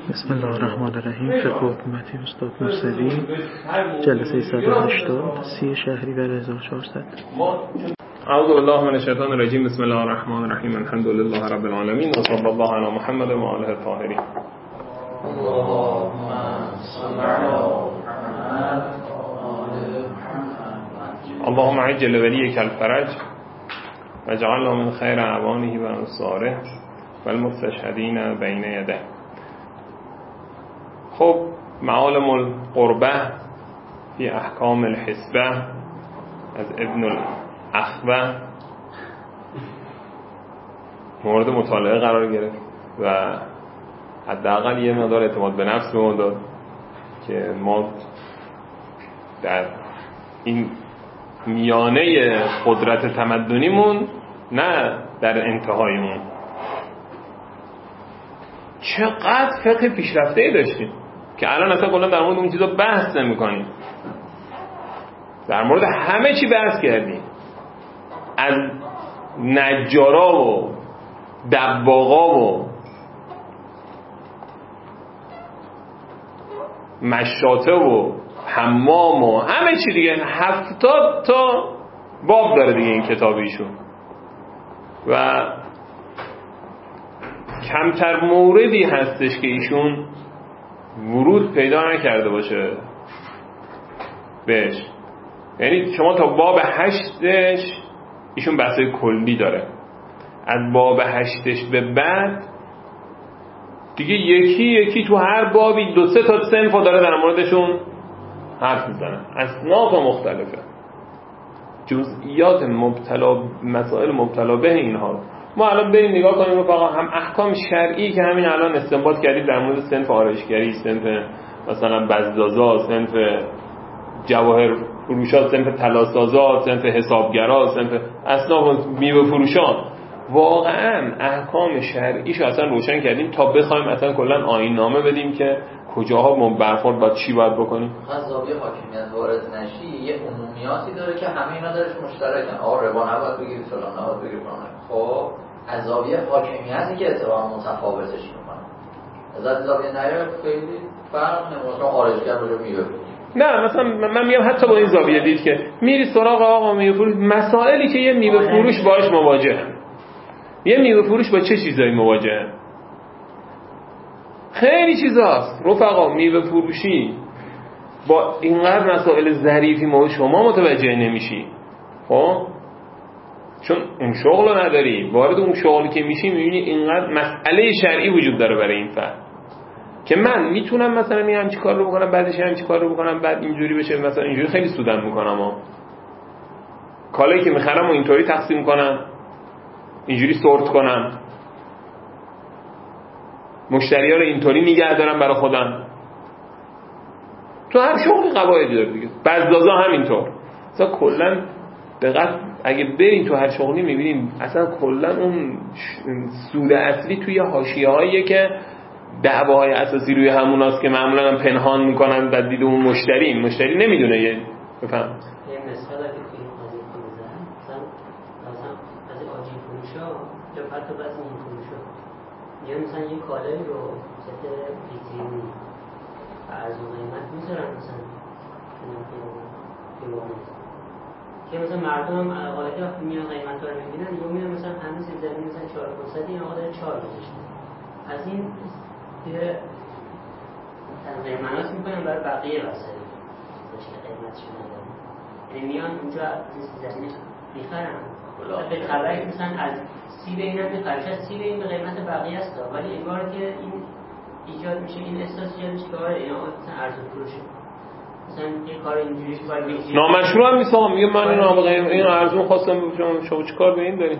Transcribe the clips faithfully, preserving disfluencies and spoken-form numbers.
بسم الله الرحمن الرحیم. فقه حکومتی استاد موسوی، جلسه صد و هشتاد، سی شهریور هزار و چهارصد. اعوذ بالله من الشیطان الرجیم. بسم الله الرحمن الرحیم. الحمد لله رب العالمین و صلی الله علی محمد و آله الطاهرین. اللهم عجل ولیک الفرج واجعله من خیر اعوانه و انصاره و المستشهدین بین یده. خب معالم القربه فی احکام الحسبه از ابن الاخوه مورد مطالعه قرار گرفت و حداقل یه مقدار اعتماد به نفس به ما داد که ما در این میانه قدرت تمدنیمون، نه در انتهایمون، چقدر فقه پیشرفته‌ای داشتیم که الان اصلا کلا در مورد اون چیزا بحث نمی‌کنیم. در مورد همه چی بحث کردیم، از نجارا و دباغا و مشاطه و حمام و همه چی دیگه. هفتاد تا باب داره دیگه این کتابیشون و کمتر موردی هستش که ایشون ورود پیدا نکرده باشه بهش. یعنی شما تا باب هشتش ایشون بحثای کلی داره، از باب هشتش به بعد دیگه یکی یکی تو هر بابی دو سه تا صنف داره در موردشون حرف میزنه، اصناف مختلفه، جزئیات مبتلا مسائل مبتلا به اینها. ما الان بریم نگاه کنیم رفقا، هم احکام شرعی که همین الان استنباط کردیم در مورد صنف آرایشگری، صنف مثلا بزازا، صنف جواهر فروشات، صنف طلاسازا، صنف حسابگرا، صنف اصناف میوه فروشان، واقعا احکام شرعیشو اصلا روشن کردیم تا بخوایم اصلا کلا آیین نامه بدیم که کجاها ما برخورد با چی باید بکنیم. از زاویه حاکمیت وارد نشی یه عمومیاتی داره که همه اینا درش مشترکن. آقا ربا نباید بگیری، فلان نباید بگیری، فلان. خب از زاویه حاکمیتی که اتفاقا متفاوتش میکنه، از زاویه نیاد خیلی فرق نمیکنه. خارجگر رو میگه نه، مثلا من میگم حتی با این زاویه دید که میری سراغ آقا میوه فروش، مسائلی که یه میوه فروش باهاش مواجهه، یه میوه فروش با چه چیزایی مواجهه؟ خیلی چیزاست رفقا. میوه فروشی با اینقدر مسائل ظریفی ما شما متوجه نمیشی، خب چون اون شغل رو نداری، وارد اون شغلی که میشی میبینی اینقدر مسئله شرعی وجود داره برای این فرد که من میتونم مثلا می همچی کار رو بکنم، بعدش همچی کار رو بکنم، بعد اینجوری بشه، مثلا اینجوری خیلی سودم میکنم ها. کالایی که میخرم و اینطوری تقسیم کنم، اینجوری سورت کنم، مشتری ها رو اینطوری نگه دارم برای خودم. تو هر شغلی قواعدی داره دیگه. بزازا همینطور. اصلا کلا دقیق اگه برین تو هر شغلی میبینیم اصلا کلا اون سود اصلی توی حاشیه‌هاییه که دعواهای اساسی روی هموناست که معمولا هم پنهان میکنن و دید اون مشتری مشتری نمیدونه. یه بفهم یه مثال اگه توی این قضیه بزنم، مثلا مثلا از این آجیل فروشا یا حتی بعضی این فروشا یا مثلا یه کالایی رو ست ویترینی و ارزون قیمت میذارن مثلا دیوانه که مثلا مردم هم غالبا وقتی میان قیمت رو میبینن یا میان مثلا همین زمین مثلا چهار پونصد این آقا داره چهار گذاشته، از این دیگه تنظیم مناس میکنن برای بقیه وسایل که قیمتشون ندارن. یعنی میان اونجا از زمین میخرن به خبری مثلا از سیب این هم میخرن، شاید سیب این به قیمت بقیه است، ولی انگار که این ایجاد میشه، این احساس ایجاد میشه که آره اینا مثلا ارزون فروشه، مثلا یه کار اینجوری باید بگیری نامشروع هم میساقم میگه من اینو به قیمت این ارزون خواستم بفروشم، شما چیکار به این دارین؟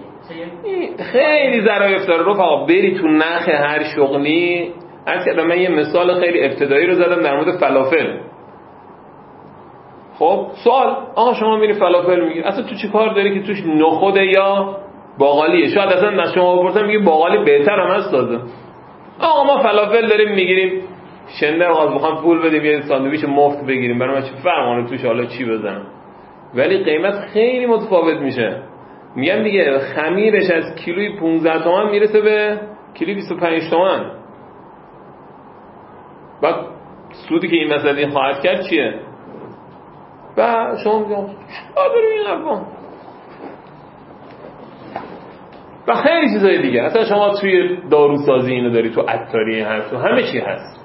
خیلی ظرافت داره رفقا. بری تو نخ هر شغلی. عرض کردم من یه مثال خیلی ابتدایی رو زدم در مورد فلافل. خب سوال، آقا شما میری فلافل میگیری، اصلا تو چی کار داری که توش نخوده یا باقالیه؟ شاید اصلا از شما بپرسم میگه باقالی بهتر هم هست تازه. آقا ما فلافل داریم میگیریم، شنده آقا بخوام پول بدیم یه ساندویچ مفت بگیریم، برای من چه فرقی توش حالا چی بزنم؟ ولی قیمت خیلی متفاوت میشه. میگن دیگه خمیرش از کیلوی پانزده تومن میرسه به کیلوی بیست و پنج تومن. بعد سودی که این مسئله خواهد کرد چیه؟ و شما میگم آداری این حرفا و خیلی چیزای دیگه. اصلا شما توی داروسازی اینو داری، تو عطاری هست، تو همه چی هست.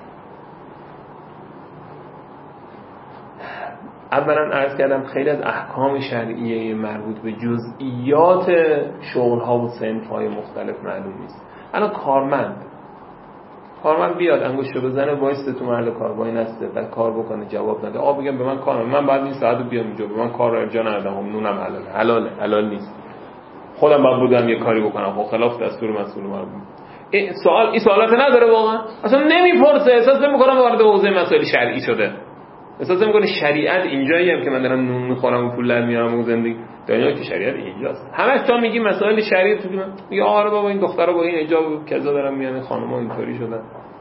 اولا عرض کردم خیلی از احکام شرعیه مربوط به جزئیات شغل‌ها و صنف‌های مختلف معلوم نیست. الان کارمند کارمند بیاد انگشتو بزنه وایسته تو محل کار وای نسته بعد کار بکنه جواب نده، آ بگم به من کار من بعد این ساعتو بیام اینجا، به من کار رو ارجاع ندادم، نونم حلاله حلاله حلال نیست، خودم باید بودم یه کاری بکنم خب خلاف دستور مسئول ما. این سوال این سوالات نداره واقعا، اصلا نمیپرسه، احساس نمی‌کنم وارد حوزه مسائل شرعی شده، احساس نمی‌کنه شریعت اینجایی هم که من دارم نون میخورم و پول در میارم و زندگی دنیا که شریعت اینجاست. همش تا میگی مسائل شرعی تو من میگه آره بابا این دخترا با این حجاب کذا دارن میان، خانم‌ها اینطوری شدن.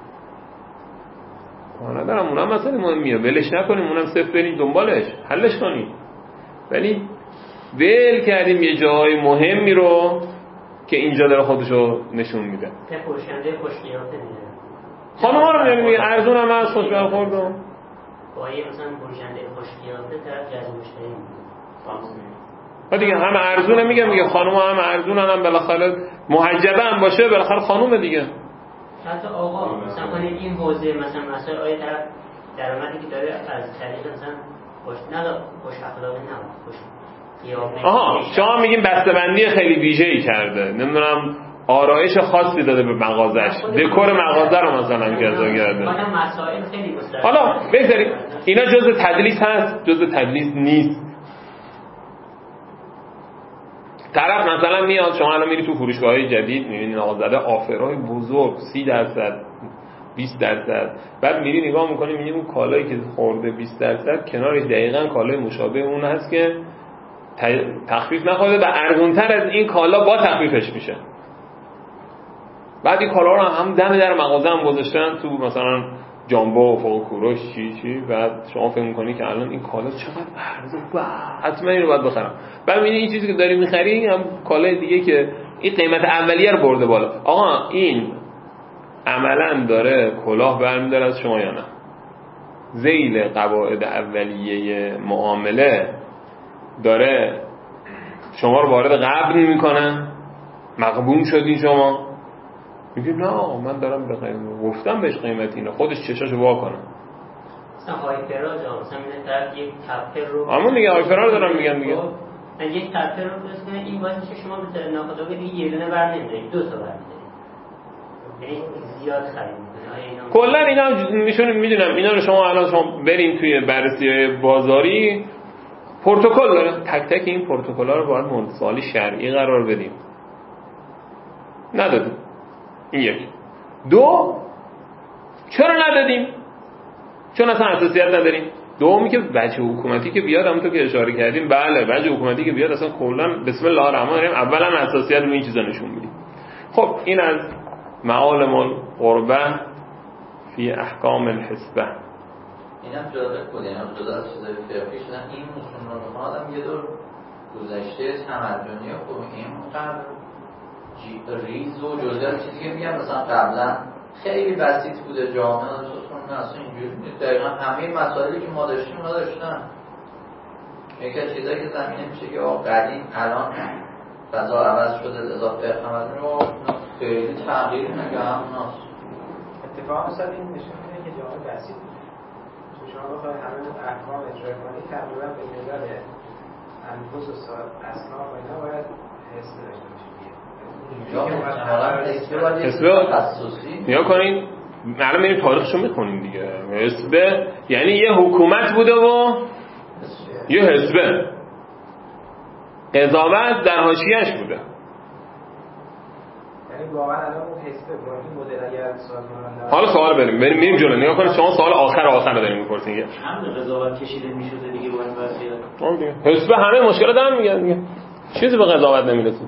اون دارم اونم مسئله مهمیه، ولش نکنیم، اونم صفر بریم دنبالش حلش کنیم. ولی ول کردیم یه جای مهمی رو که اینجا داره خودشو نشون میده. که پرشنده خوشقیافه میده. خانم‌ها رو میگن میگه ارزون هم از خوشبخت خوردم. با یه مثلا پرشنده خوشقیافه طرف جذب مشتری میشه. ها دیگه هم ارزونه میگم میگه خانم‌ها هم ارزونن، هم بالاخره محجبه هم باشه بالاخره خانومه دیگه. حتی آقا مثلا کنید این حوزه مثلا مثلا آیه طرف درآمدی که داره از طریق مثلا خوش نداره خوش اخلاقی نه خوش قیافه. آها شما میگین بسته‌بندی خیلی ویژه‌ای کرده، نمیدونم آرایش خاصی داده به مغازش، دکور مغازه رو مثلا کذا کرده. حالا مسائل خیلی گسترده. حالا بگذاریم اینا جزء تدلیس هست جزء تدلیس نیست. طرف مثلا میاد شما الان میری تو فروشگاه‌های جدید میبینید آقا زده آفرهای بزرگ سی درصد بیست درصد، بعد میری نگاه میکنی میبینی اون کالایی که خورده بیست درصد کنارش دقیقاً کالای مشابه اون هست که تخفیف نخورده و ارزان‌تر از این کالا با تخفیفش میشه. بعد این کالا رو هم دم در مغازه هم گذاشتن تو مثلا جامبو و فوق کوروش چی چی، بعد شما فکر می‌کنی که الان این کالا چقدر ارزون، حتما اینو باید بخرم. بعد می‌بینی این چیزی که داری می‌خری هم کالای دیگه که این قیمت اولیه رو برده بالا. آقا این عملاً داره کلاه برمی‌داره از شما یا نه؟ ذیل قواعد اولیه معامله داره شما رو وارد غبن می‌کنه، مغبون شدی شما میگه نه آقا من دارم به قیمت گفتم بهش قیمت اینه، خودش چشاشو وا کنه. مثلا هایپرا جا مثلا من طرف یک تپر رو همون دیگه هایپرا رو دارم میگن دیگه من یک تپر رو درست کنه این باعث میشه شما به ناخودآگاه دیگه یه دونه بر نمیدارید دو تا بر میدارید، یعنی زیاد خرید میکنه. کلا اینا میشون میدونم اینا رو شما الان شما بریم توی بررسی بازاری پروتکل داره، تک تک این پروتکل‌ها رو باید مورد سوال شرعی قرار بدیم، ندادیم. این یک. دو چرا ندادیم؟ چون اصلا اساسیت نداریم. دومی که وجه حکومتی که بیاد همونطور که اشاره کردیم بله وجه حکومتی که بیاد اصلا کلا بسم الله الرحمن الرحیم اولا اساسیت رو این چیزا نشون میدیم. خب این از معالم القربه فی احکام الحسبه. اینم جالب بود، اینا جدا از چیزای فقهی شدن. این مسلمان ها آدم یه دور گذشته تمدنی خوب این مقدر ریز و جزئی چیزی که میگم مثلا قبلا خیلی بسیط بوده جامعه اصلا اصلا اینجوری نیست، دقیقا همه مسائلی که ما داشتیم اونا داشتن. یکی از چیزایی که زمینه میشه که آقا قدیم الان فضا عوض شده اضافه تمدن رو خیلی تغییر نگاه هموناست. اتفاقا مثلا این نشون میده که جامعه بسیط بود، چون شما بخواید همه اون احکام اجرا کنید تقریبا به نظر انفس و اصناف و اینا باید حس داشته باشید. نیا کنین الان میریم تاریخشو میخونیم دیگه. حسبه یعنی یه حکومت بوده و یه حسبه قضاوت در حاشیه‌اش بوده. یعنی واقعا الان اون حسبه با این مدل اگر سازمان حالا سوال بریم بریم میریم جلو. نگاه کنید شما سوال آخر آخر رو داریم میپرسین دیگه. همین قضاوت کشیده میشده دیگه با این وضعیت. اون دیگه حسبه همه مشکلات هم میگن دیگه. چیزی به قضاوت نمیرسه.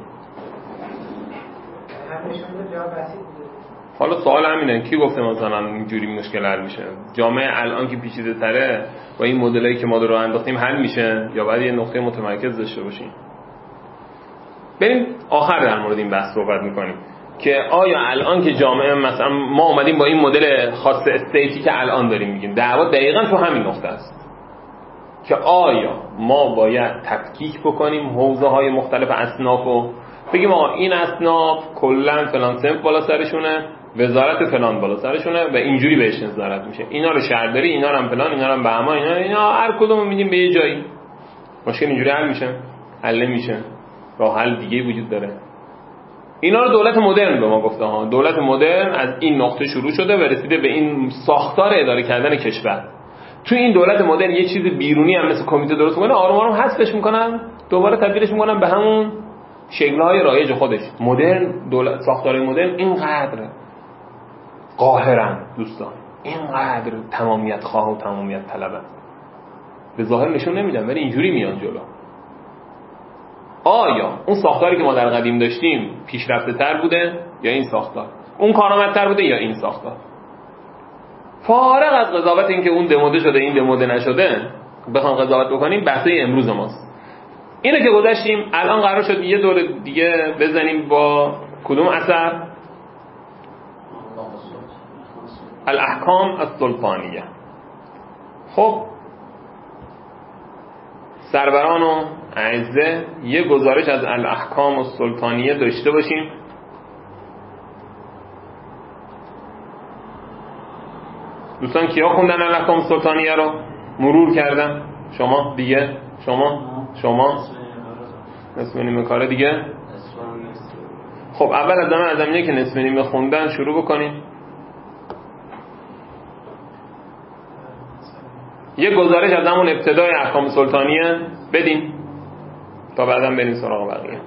حالا سوال همینه کی گفته مثلا اینجوری مشکل حل میشه؟ جامعه الان که پیچیده تره با این مدلایی که ما رو انداختیم حل میشه یا باید یه نقطه متمرکز داشته باشیم؟ بریم آخر در مورد این بحث صحبت میکنیم. که آیا الان که جامعه مثلا ما اومدیم با این مدل خاص استیتی که الان داریم میگیم، دعوا دقیقاً تو همین نقطه است که آیا ما باید تفکیک بکنیم حوزه های مختلف اصناف و بگیم آقا این اصناف کلا فلان صنف بالا سرشونه، وزارت فلان بالا سرشونه و اینجوری بهش نظارت میشه، اینا رو شهرداری، اینا رو هم فلان، اینا رو هم بهمان، اینا اینا هر کدومو میدیم به یه جایی. مشکل اینجوری حل میشه؟ حل نمیشه. راه حل دیگه وجود داره. اینا رو دولت مدرن به ما گفته ها. دولت مدرن از این نقطه شروع شده و رسیده به این ساختار اداره کردن کشور. تو این دولت مدرن یه چیز بیرونی هم مثل کمیته درست میکنه، آروم آروم حذفش میکنن، دوباره تبدیلش میکنن به همون شکل‌های رایج خودش. مدرن دولت ساختار مدرن اینقدر قاهرن دوستان، اینقدر تمامیت خواه و تمامیت طلبن، به ظاهر نشون نمیدن ولی اینجوری میان جلو. آیا اون ساختاری که ما در قدیم داشتیم پیشرفته تر بوده یا این ساختار؟ اون کارآمدتر بوده یا این ساختار؟ فارغ از قضاوت این که اون دموده شده این دموده نشده بخوام قضاوت بکنیم، بحثه امروز ماست. اینو که گذاشتیم، الان قرار شد یه دور دیگه بزنیم با کدوم اثر؟ الاحکام السلطانیه. خب سروران و اعزه یه گزارش از الاحکام السلطانیه داشته باشیم. دوستان کیا خوندن الاحکام السلطانیه رو؟ مرور کردن؟ شما دیگه؟ شما؟ شما؟ نصف نیمه کاره دیگه؟ خب اول از زمان از زمینه که نصف نیمه خوندن شروع بکنیم. یه گزارش از همون ابتدای احکام سلطانیه بدین تا بعدا بریم سراغ بقیه.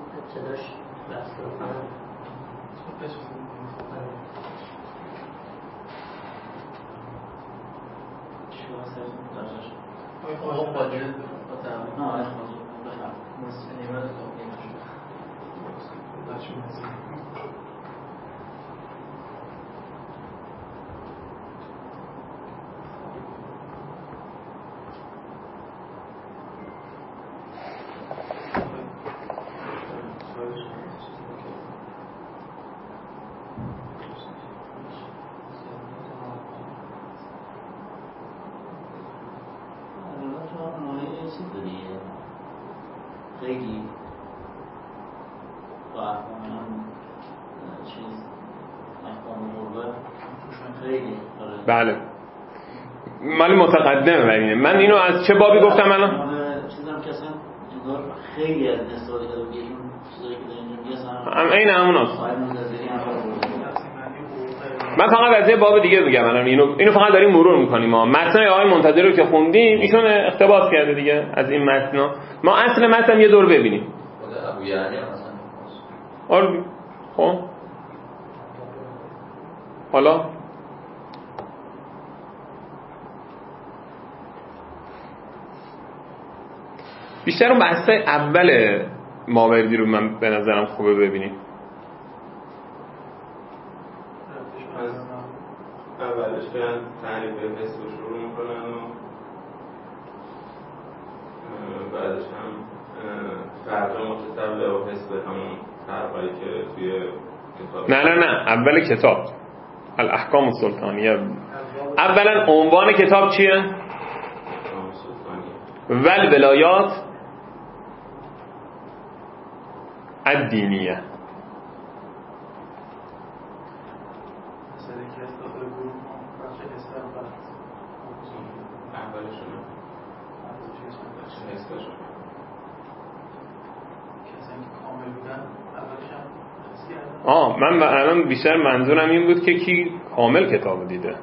خیلی با احکام چیز احکام مربع خیلی بله مالی متقدمه برینه. من اینو از چه بابی گفتم الان؟ چیزم که اصلا انگار خیلی از استفاده کرده بگیریم چیزایی که در اینجا میگه هم این همون هست. من فقط از یه باب دیگه میگم الان، اینو اینو فقط داریم مرور میکنیم. ما متن آقای منتظری رو که خوندیم ایشون اقتباس کرده دیگه از این متن. ما اصل متن یه دور ببینیم. خود ابو یعنی مثلا آره خب حالا بیشتر اون بحث اول ماوردی رو من به نظرم خوبه ببینیم. اولش که تعریف حس رو شروع میکنن و بعدش هم فرق متصل و حس به همون فرقایی که توی کتاب. نه نه نه اول کتاب الاحکام السلطانیه. اولا عنوان کتاب چیه؟ ول ولایات الدینیه. آه من الان بیشتر منظورم این بود که کی کامل کتاب دیده.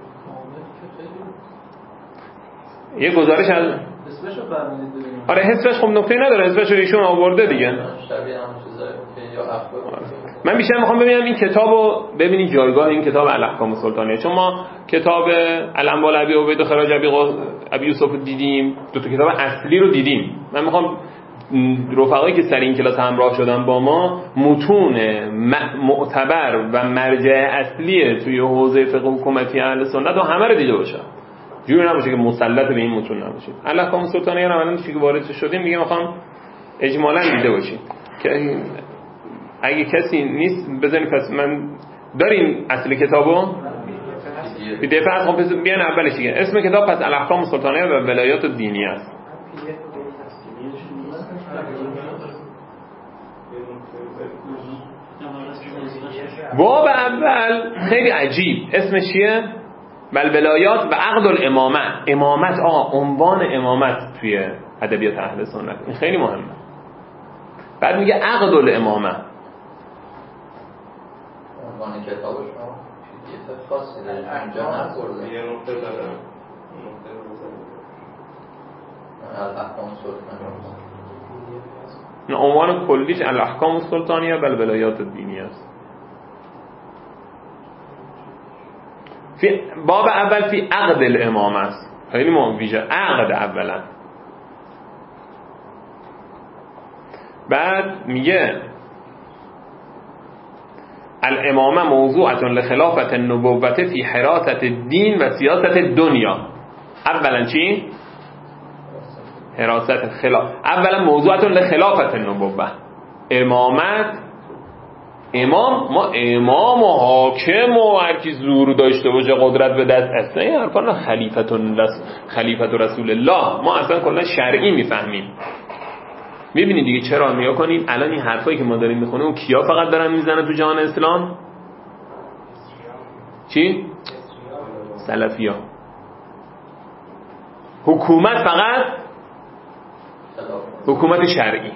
یه گزارش از اسمشو فرمودید ببینیم. آره حسش خب نکته نداره، حسش ایشون آورده دیگه. شبیه همون چیزایی که یا اخبار. من بیشتر میخوام ببینم این کتابو ببینید جایگاه این کتاب الاحکام السلطانیه، چون ما کتاب الانبال ابی عبید و خراج ابی ابی یوسف دیدیم، دو تا کتاب اصلی رو دیدیم. من میخوام رفقایی که سر این کلاس همراه شدن با ما متون معتبر و مرجع اصلی توی حوزه فقه حکومتی اهل سنت و همه رو دیده باشن، جوری نباشه که مسلط به این متون نباشید. الاحکام السلطانیه رو الان چیزی که وارد شدیم دیگه میخوام اجمالاً دیده باشید که اگه کسی نیست بزنید پس من دارین اصل کتابو پی دی اف هست. خب بیان اولش دیگه اسم کتاب پس الاحکام السلطانیه و ولایات الدینیه است. باب اول خیلی عجیب اسمش چیه؟ بل ولایات و عقد الامامه. امامت آقا عنوان امامت توی ادبیات اهل سنت این خیلی مهمه. بعد میگه عقد الامامه. عنوان کتابش رو چیزی خاصی داره اینجا نخورده. یه نقطه داره. نقطه الاحکام السلطانیه. عنوان کلیش الاحکام السلطانیه بل ولایات الدینیه است. فی باب اول فی عقد الامامه است. خیلی مهم ویژه عقد اولا. بعد میگه الامامه موضوعة لخلافة النبوة فی حراسة الدین و سیاست دنیا. اولا چی؟ حراست خلاف. اولا موضوعة لخلافة النبوة. امامت امام ما امام و حاکم و هر کی زور داشته باشه قدرت به دست اصلا این حرفا نه. خلیفت رس خلیفت رسول الله ما اصلا کلا شرعی میفهمیم. میبینید دیگه چرا نیا کنید الان این حرفایی که ما داریم میخونیم اون کیا فقط دارن میزنن تو جهان اسلام؟ چی؟ سلفیا. حکومت فقط حکومت شرعی.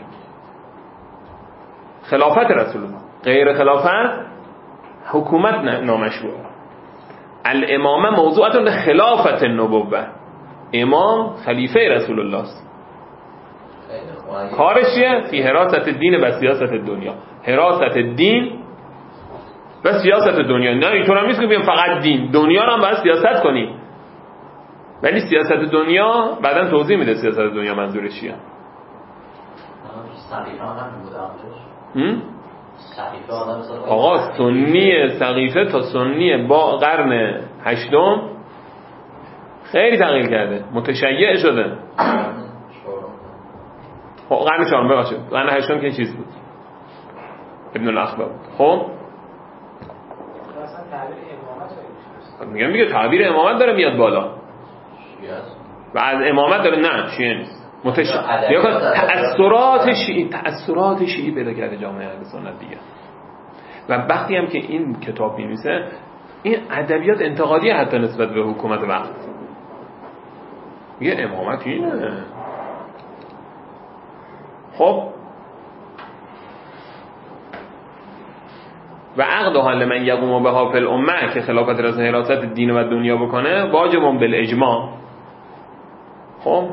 خلافت رسول الله غیر خلافت حکومت نامشروع. الامامه موضوعة لخلافة النبوة. امام خلیفه رسول الله است. کارش چیه؟ فی حراست دین و سیاست دنیا. حراست دین و سیاست دنیا. نه اینطور هم نیست که بگیم فقط دین، دنیا رو هم باید سیاست کنیم. ولی سیاست دنیا بعداً توضیح میده سیاست دنیا منظورش چیه. آقا سنی سقیفه تا سنی با قرن هشتم خیلی تغییر کرده، متشیع شده. خب قرن چهارم ببخشید قرن هشتم که چیز بود ابن الاخبار. خب میگم میگه تعبیر امامت داره میاد بالا و از امامت داره نه چیه نیست متشیع. تأثیرات شیعی تأثیرات شیعی پیدا کرده جامعه اهل سنت دیگه. و وقتی هم که این کتاب می‌نویسه این ادبیات انتقادی حتی نسبت به حکومت وقت میگه امامت اینه. خب و عقد حال من یقوم بها فی الامه که خلافت رسول حراست دین و دنیا بکنه واجب بالاجماع. خب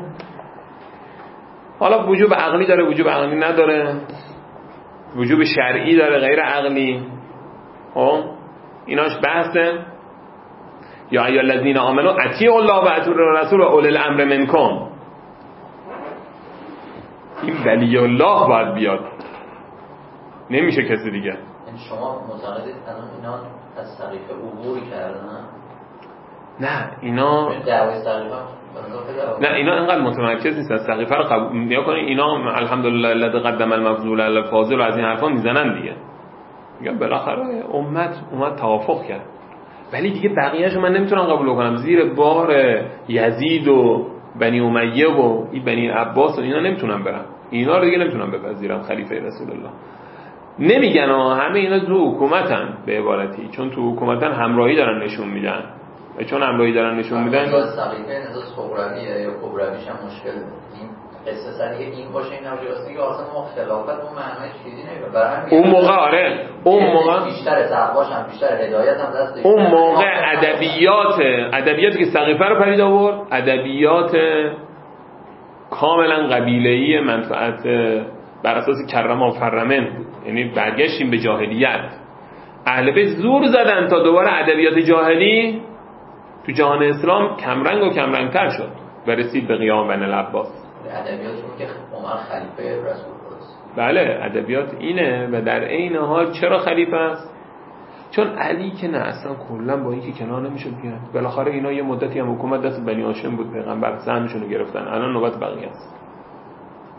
حالا وجوب عقلی داره وجوب عقلی نداره، وجوب شرعی داره غیر عقلی. خب ایناش بحثه. یا ایها الذین آمنوا اطیعوا الله و اطیعوا الرسول و اولی الامر منکم. این ولی الله باید بیاد، نمیشه کسی دیگه. شما معتقدید الان اینا از سقیفه عبور کردن؟ نه اینا نه اینا اینقدر متمرکز نیستن سقیفه رو قبول نیا کنین. اینا الحمدلله الذی قدم المفضول علی الفاضل و از این حرفا میزنن دیگه. میگم بالاخره امت اومد توافق کرد ولی دیگه بقیه‌اشو من نمیتونم قبول کنم. زیر بار یزید و بنی امیه و این بنی عباس و اینا نمیتونم برم. اینا رو دیگه نمیتونم بپذیرم خلیفه رسول الله. نمیگن همه اینا تو حکومتن به عبارتی، چون تو حکومتن همراهی دارن نشون میدن و چون همراهی دارن نشون میدن سقیفه نزا صغرویه یا کبرویش هم مشکل این قصه سریع این باشه این نمیشه واسه اینکه اصلا ما خلافت اون معنی چیزی نمیره. برای اون موقع آره اون موقع بیشتر تقواش هم بیشتر هدایت هم دست اون موقع ادبیات ادبیاتی که سقیفه رو پدید آورد ادبیات کاملا قبیله‌ای منفعت بر اساس کرم و فرمن بود. یعنی برگشتیم به جاهلیت. اهل بیت زور زدن تا دوباره ادبیات جاهلی تو جهان اسلام کمرنگ و کمرنگتر شد و رسید به قیام بنی العباس. ادبیاتی که عمر خلیفه رسول الله. بله ادبیات اینه و در عین حال چرا خلیفه است؟ چون علی که نه اصلا کلا با اینکه کنار نمیشد بیان. بالاخره اینا یه مدتی هم حکومت دست بنی هاشم بود، پیغمبر سهمشون رو گرفتن. الان نوبت بقیه است.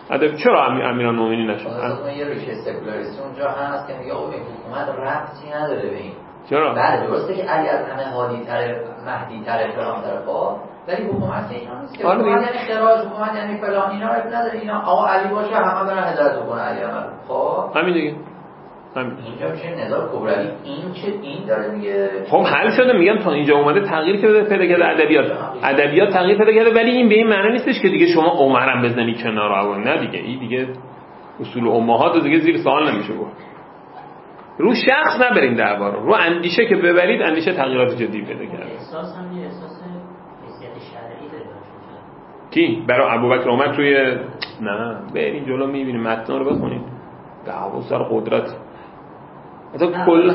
ادب چرا امیرالمومنین نشد؟ اصلا یه ریشه سکولاریسم اونجا هست که میگه آقا حکومت ربطی نداره به این. چرا؟ بله درسته که علی از همه هادی تر مهدی تر فلان تر ها، ولی حکومت که اینا نیست که حکومت یعنی خراج، حکومت یعنی فلان، اینا رو نداره. اینا آقا علی باشه همه برن هدایت بکنه علی عمل. خب همین دیگه. همین. اینجا میشه نزاع کبرایی. این چه این داره میگه خب حل شده. میگم تا اینجا اومده تغییر که پیدا کرده ادبیات. ادبیات تغییر پیدا کرده، ولی این به این معنی نیستش که دیگه شما عمرم بزنی کنار رو. نه دیگه، این دیگه اصول امهات دیگه زیر سوال نمیشه برد. رو شخص نبرین دعوا رو، رو اندیشه که ببرید اندیشه تغییرات جدی پیدا کرده. احساس هم یه احساس حیثیت شرعی داره. کی؟ برای ابوبکر اومد توی نه برین جلو میبینیم متن رو بخونید. دعوا سر قدرت. حتی کل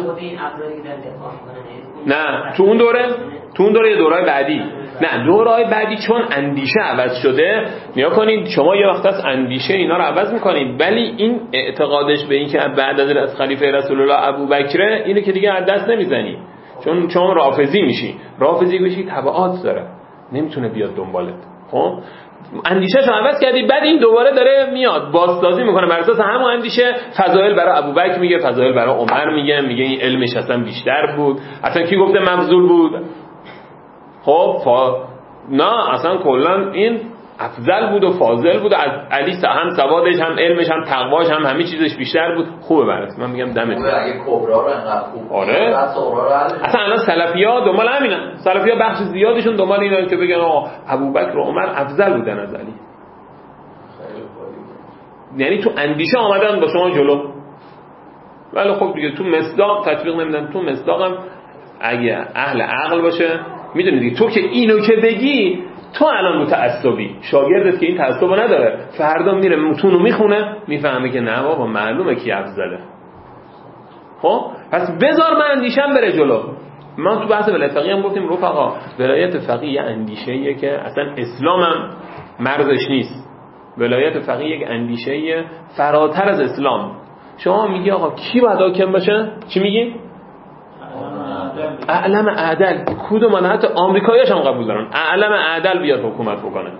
نه تو اون دوره تو اون دوره دورهای بعدی نه دورهای بعدی چون اندیشه عوض شده. نیا کنید شما یه وقت از اندیشه اینا رو عوض میکنید، ولی این اعتقادش به این که بعد از از خلیفه رسول الله ابوبکر اینو که دیگه از دست نمیزنی، چون چون رافضی میشی. رافضی بشی تبعات داره، نمیتونه بیاد دنبالت. خب اندیشه‌شو عوض کردی، بعد این دوباره داره میاد بازسازی میکنه بر اساس همون اندیشه. فضائل برای ابوبکر میگه، فضائل برای عمر میگه، میگه این علمش اصلا بیشتر بود. اصلا کی گفته مفضول بود؟ خب فا... نه اصلا کلا این افضل بود و فاضل بود. از علی هم سوادش هم علمش هم تقواش هم همه چیزش بیشتر بود. خوبه برات، من میگم دمت خوبه. اگه کبرا رو انقدر خوب آره اصلا الان سلفی‌ها دنبال همینن. سلفی‌ها بخش زیادشون دنبال اینن که بگن آقا ابوبکر و عمر افضل بودن از علی. یعنی تو اندیشه آمدن با شما جلو، ولی خب دیگه تو مصداق تطبیق نمیدن. تو مصداقم اگه اهل عقل باشه میدونی دیگه، تو که اینو که بگی تو الان متعصبی، شاگردت که این تعصب نداره فردا میره متونو میخونه میفهمه که نه بابا معلومه کی افضله. خب پس بذار من اندیشم بره جلو. ما تو بحث ولایت فقیه هم گفتیم رفقا ولایت فقیه یه اندیشه‌ایه که اصلا اسلام هم مرزش نیست. ولایت فقیه یک اندیشه‌ایه فراتر از اسلام. شما میگی آقا کی باید حاکم باشه؟ چی میگی؟ اعلم عدل. کدوم من حتی آمریکایی‌هاش هم قبول دارن اعلم عدل بیاد حکومت بکنه.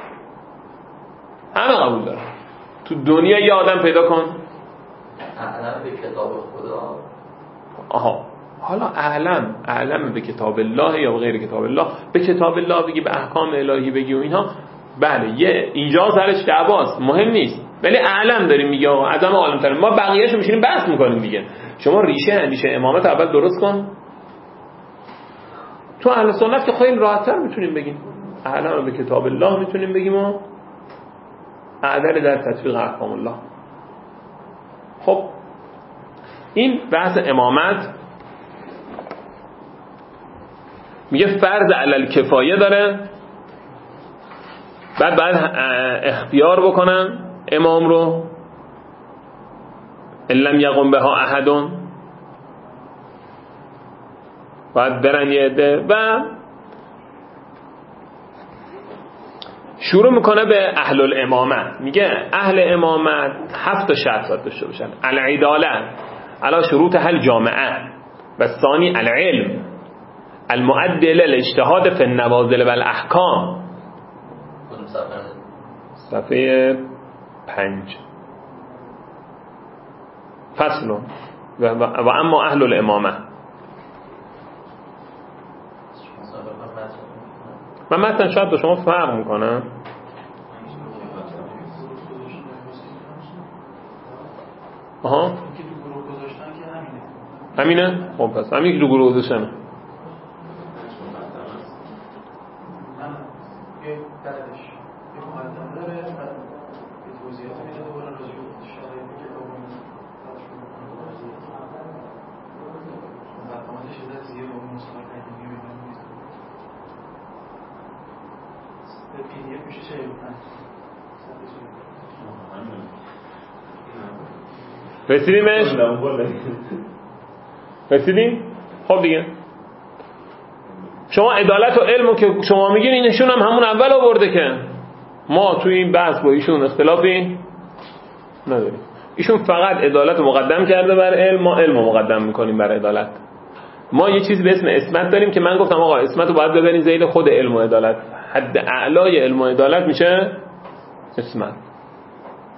همه قبول دارن. تو دنیا یه آدم پیدا کن اعلم به کتاب خدا. آها حالا اعلم اعلم به کتاب الله یا غیر کتاب الله. به کتاب الله بگی، به احکام الهی بگی و اینها، بله یه اینجا سرش دعواست، مهم نیست، ولی اعلم داریم میگه آقا عدم عالم تر. ما بقیه‌اشو میشینیم بحث میکنیم دیگه. شما ریشه اندیشه امامت اول درست کن. تو اهل سنت که خیلی راحت‌تر میتونیم بگیم اعلم به کتاب الله میتونیم بگیم و اعدل در تطبیق احکام الله. خب این بحث امامت میگه فرض علل کفایه داره، بعد بعد اختیار بکنن امام رو ان لم یقم بها احدون، بعد برن یه عده و شروع میکنه به اهل الامامت. میگه اهل امامت هفت تا شرط باید داشته باشن. العداله علی شروط هل جامعه و ثانی العلم المعدل الاجتهاد فی النوازل و الاحکام. صفحه پنج فصل و, و اما اهل الامامه. من مثلا شاید به شما فرق میکنه. آها همینه. خب پس همین که تو گروه گذاشتنه. رسیدیمش؟ رسیدیم؟ خب دیگه شما عدالت و علمو که شما میگین اینشون هم همون اول آورده که ما توی این بحث با ایشون اختلافی نداریم. ایشون فقط عدالت رو مقدم کرده بر علم، ما علم رو مقدم میکنیم بر عدالت. ما یه چیزی به اسم اسمت داریم که من گفتم آقا اسمت رو باید ببرین زیر خود علم و عدالت. حد اعلای علم و عدالت میشه اسمت.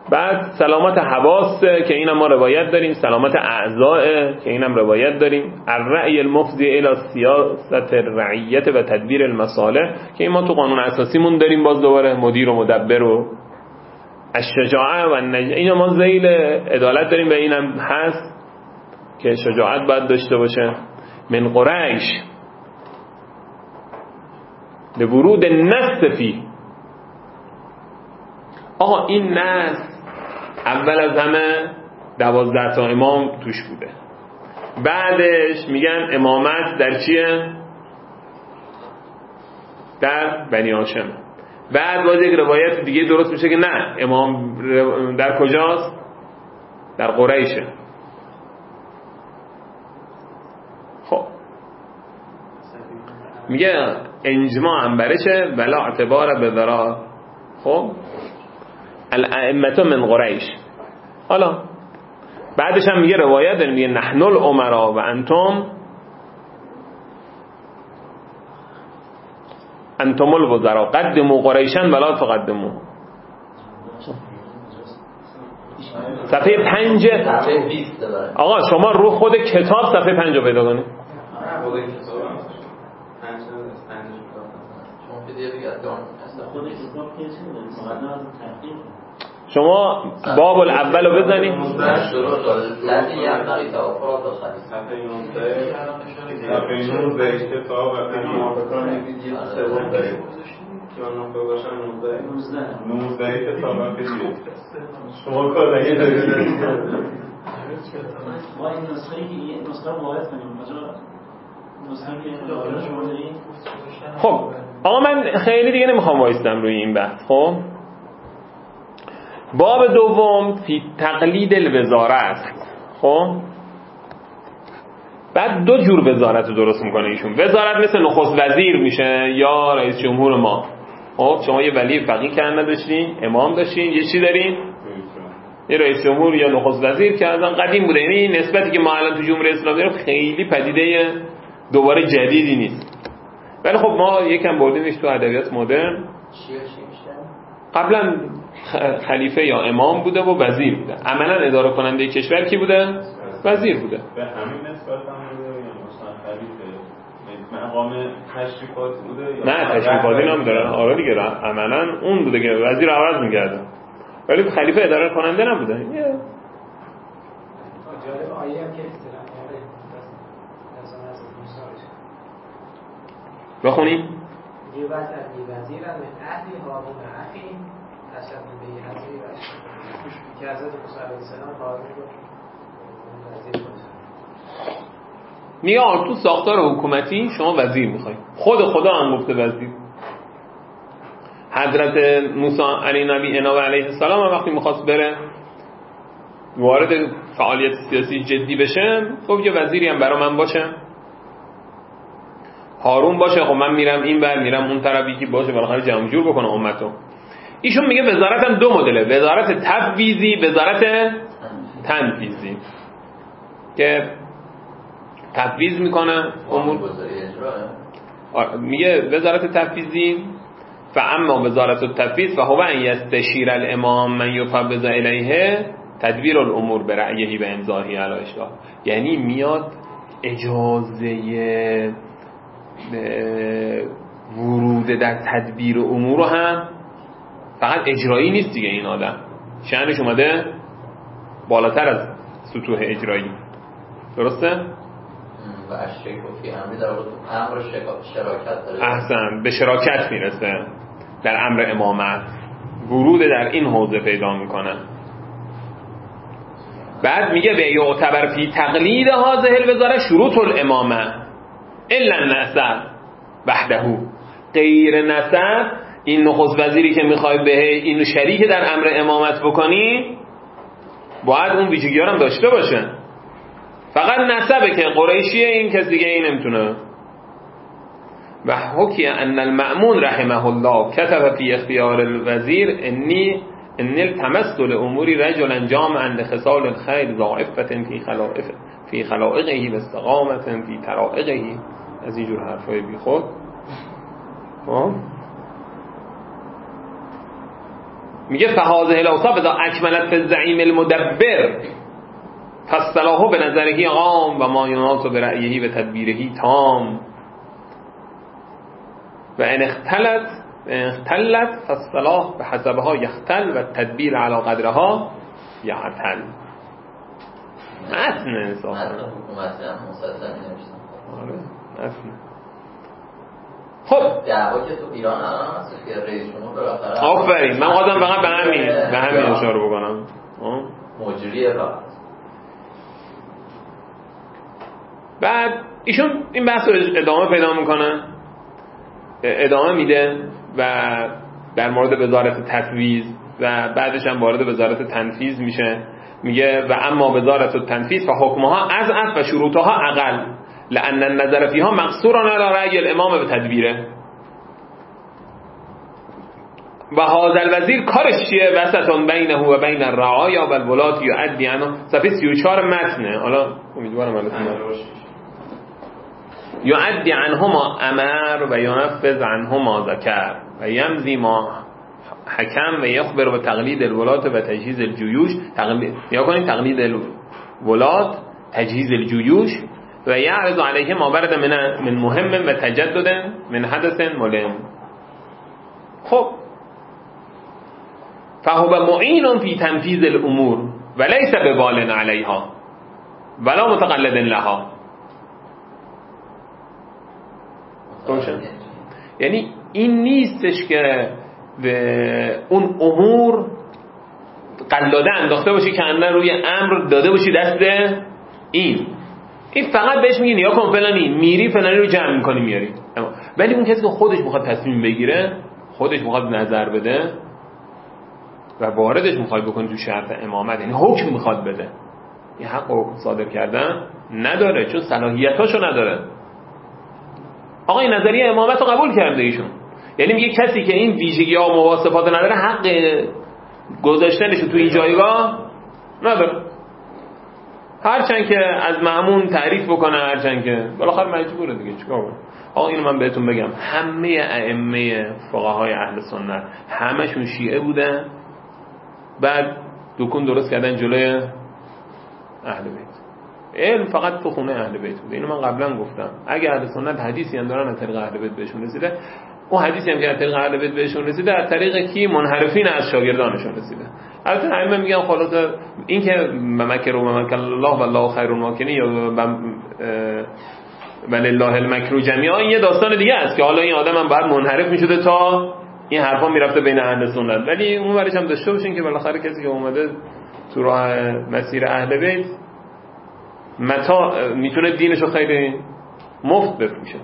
بعد سلامت حواس که اینم ما روایت داریم، سلامت اعضاء که اینم روایت داریم، الرأی المفضی الی سیاست الرعیت و تدبیر المصالح که این ما تو قانون اساسیمون داریم، باز دوباره مدیر و مدبر و الشجاعه و النج... اینا ما ذیل عدالت داریم و اینم هست که شجاعت باید داشته باشه. من قریش لورود النص فی، آقا این نص اول از همه دوازده تا امام توش بوده، بعدش میگن امامت در چیه؟ در بنی هاشم. بعد باز یک روایت دیگه درست میشه که نه، امام در کجاست؟ در قریشه. خب میگه انجماع هم برشه ولا اعتبار به ذرا. خب الائمه من قریش. حالا بعدش هم میگه روایت داریم میگه نحن الامرا و انتم انتم الوزراء قدموا قریشا ولا تقدموا. صفحه پنج. آقا شما رو خود کتاب صفحه پنج رو پیدا کنید. شما باب الاول رو بزنید. ما این نسخه که نسخه رو وارد کنیم کجا نسخه که شما دارین. خب آقا من خیلی دیگه نمیخوام وایستم روی این بحث. خب باب دوم فی تقلید الوزاره است. خب بعد دو جور وزارت رو درست میکنه ایشون. وزارت مثل نخست وزیر میشه یا رئیس جمهور ما. خب شما یه ولی فقیه که نداشتین، امام داشتین، یه چی دارین؟ یه رئیس جمهور یا نخست وزیر که ازن قدیم بوده. یعنی نسبتی که ما الان تو جمهوری اسلامی داریم خیلی پدیده دوباره جدیدی نیست. ولی خب ما یکم بردیمش تو ادبیات مدرن. چی چی میشه؟ قبلا خلیفه یا امام بوده و وزیر بوده. عملا اداره کننده کشور کی بوده؟ وزیر بوده. به همین نسبت هم بوده یا مثلا خلیفه مقام تشریفات بوده یا نه تشریفاتی نمیداره. آره دیگه عملا اون بوده که وزیر عوض می‌کرده. ولی خلیفه اداره کننده نبوده. یه جالب آیه هم که اصطلاح میاره مثلا از موسی بخونیم. یه بعد از وزیر از اهلی هارون اخی تشبه به حضری و که حضرت موسی علیه السلام هارون رو وزیر کنه. میگه تو ساختار حکومتی شما وزیر میخواید. خود خدا هم گفته وزیر. حضرت موسی علی نبی انا و علیه السلام وقتی میخواست بره وارد فعالیت سیاسی جدی بشه خب یه وزیری هم برا من باشه، هارون باشه، خب من میرم این بر میرم اون طرف، یکی باشه بالاخره جمع جور بکنه امتو. ایشون میگه وزارت هم دو مدله، وزارت تفویضی، وزارت تنفیذی که تفویض میکنه امور. میگه وزارت تفویضی فاما وزارت التفویض فهو ان یستشیر الامام من یفوض الیه تدبیر الامور برأیه و امضائه علی اشراف. یعنی میاد اجازه ورود در تدبیر امور رو هم، فقط اجرایی نیست دیگه، این آدم شأنش اومده بالاتر از سطوح اجرایی. درسته؟ و اشتراک فی امری در واقع امر شراکت داره. احسن، به شراکت میرسه در امر امامت، ورود در این حوزه پیدا میکنه. بعد میگه به یعتبر فی تقلید هذه الوزاره شروط الامامه الا النسب وحده. غیر نسب، این نخست وزیری که میخوای به اینو شریک در امر امامت بکنی باید اون ویژگی ها هم داشته باشه. فقط نسبه که قریشیه، این کس دیگه این نمیتونه. و حکی ان المأمون رحمه الله کتب فی اختیار الوزیر انی ان التمست لامور رجلا جامعا لخصال الخیر ضاعفه فی خلائف فی خلائقه و استقامه فی طرائقه. از اینجور حرفای بی خود. خب میگه فهذه الاوصاف اذا اکملت فی الزعیم المدبر فالصلاح به نظرهی عام و ما یناط برأیهی و تدبیرهی تام و ان اختلت اختلت فالصلاح به حسبها یختل و تدبیر علی قدرها یعتل. متن انصافا حکومت هم مسلسل نمیشتن. آره متن. خب دعوا که تو ایران الان هست که رئیس جمهور بالاخره آفرین، من خواستم فقط به همین به همین اشاره بکنم. مجری راه. بعد ایشون این بحث رو ادامه پیدا میکنه، ادامه میده و در مورد وزارت تفویض و بعدش هم وارد وزارت تنفیذ میشه. میگه و اما وزارت التنفیذ فحکمها اضعف و شروطها اقل لان النظر فيها مقصور على رأي الامام به تدبیره و هذا الوزیر کارش چیه؟ وسط بینه و بین الرعایا و الولاة یؤدی عنه. صفحه سی و چهار متنه، حالا امیدوارم الان یؤدی عنهما امر و ینفذ عنهما ذکر و یمضی ما حکم و یخبر و تقلید الولاة و تجهیز الجیوش. یا کنید تقلید الولاة تجهیز الجیوش و یعرض علیه ما برد من من مهم و تجدد من حدث ملم. خب فهو معین فی تنفیذ الامور و لیس ببال علیها ولا متقلد لها. روشن؟ یعنی این نیستش که به اون امور قلاده انداخته باشی که اندر روی امر داده باشی دست این این فقط بهش میگی نیا کن فلانی، میری فلانی رو جمع میکنی میاری. ولی اون کسی که خودش میخواد تصمیم بگیره، خودش میخواد نظر بده و واردش میخواد بکنه تو شرط امامت، یعنی حکم میخواد بده، این حق حکم صادر کردن نداره چون صلاحیتاشو نداره. آقا این نظریه امامت رو قبول کرده ایشون، یعنی میگه کسی که این ویژگی ها و مواصفات نداره حق گذاشتنش تو این جایگاه نداره، هرچند که از مأمون تعریف بکنه، هرچند که بالاخره مجبوره دیگه چیکار کنه. آقا اینو من بهتون بگم، همه ائمه فقهای اهل سنت همشون شیعه بودن، بعد دکون درست کردن جلوی اهل بیت. علم فقط تو خونه اهل بیت بوده. اینو من قبلا گفتم. اگه اهل سنت حدیثی هم دارن از طریق اهل بیت بهشون رسیده، اون حدیثی هم که از طریق اهل بیت بهشون رسیده از طریق کی؟ منحرفین از شاگردانشون رسیده. البته ائمه میگن خلاصه این که ممکر و ممکن الله والله خیر الماکرین یا ولله المکر جمیعا، این یه داستان دیگه است که حالا این آدم هم باید منحرف میشده تا این حرفا میرفته بین اهل سنت. ولی اون ورش هم داشته باشین که بالاخره کسی که اومده تو راه مسیر اهل بیت متا میتونه دینشو خیلی مفت بفروشه.